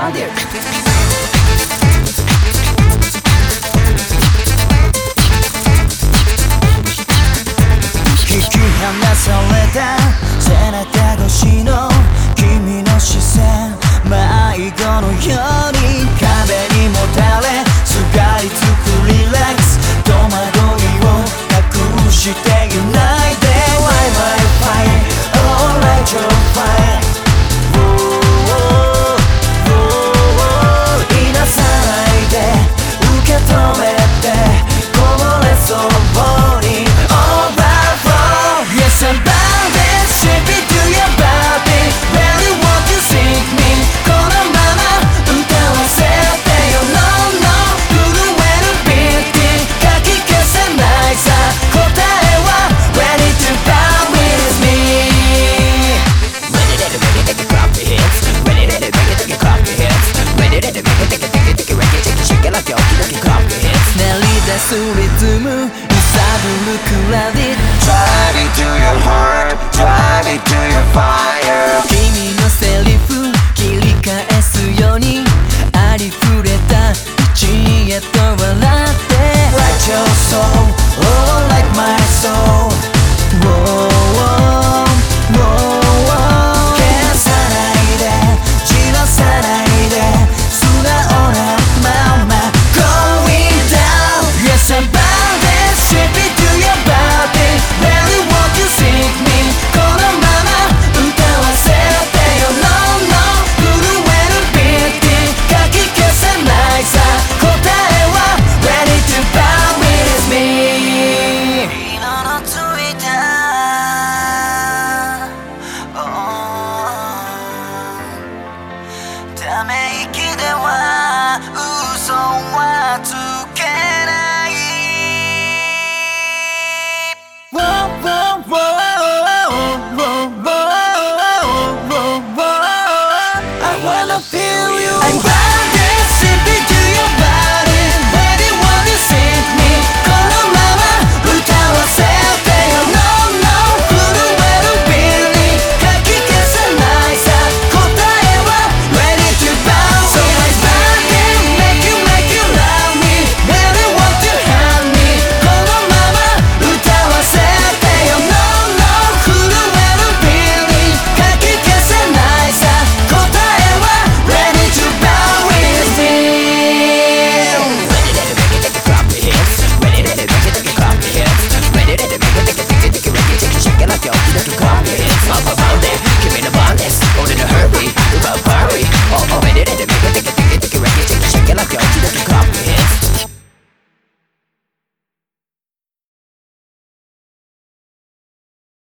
found it. 引き離された背中越しの君の視線、迷子のように壁にもたれすがりつくリラックス、戸惑いを隠していないで Why my fire, alright you're fine、 いなさないで受け止めてこぼれそうに Yes, I'm bound and shipping to your body. Really want to sing me このまま歌わせてよ No, no 震えるビートかき消せないさ答えは Ready to bow with me Ready to make it clap your hands. Ready to make it clap your hands. Ready to make it shake it like yo, clap your hands. 鳴り出すリズム揺さぶるクラディ Drive me to your heart, drive me to your fire. 君のセリフ切り返すようにありふれた道へと笑って Like your soul, oh like my soul、 消さないで散らさないで素直なまま Going down Yes I'm bound and shipping to your body Really want you sing me このまま歌わせてよ No no 震えるビートかき消せないさ答えは Ready to bow with me 色のついた、ため息では嘘はつけない I wanna feel you I'm